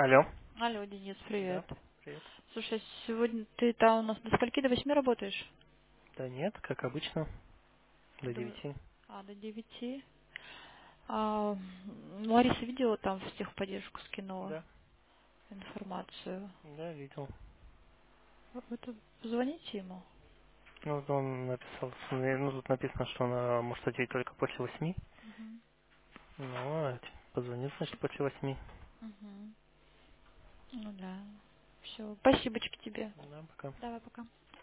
Алло. Алло, Денис, Да, привет. привет. Слушай, сегодня ты там у нас до скольки, до 8 работаешь? Да нет, как обычно, до До, 9. до 9. Лариса видела там в техподдержку скинула Да, информацию. да, видел. Это позвоните ему. Ну, вот он написал, ну, тут написано, что она может ответить только после 8. Мгм. Ну, позвонит, значит, после 8. Мгм. Ну да. Все. Спасибочки тебе. Да, пока. Давай, пока.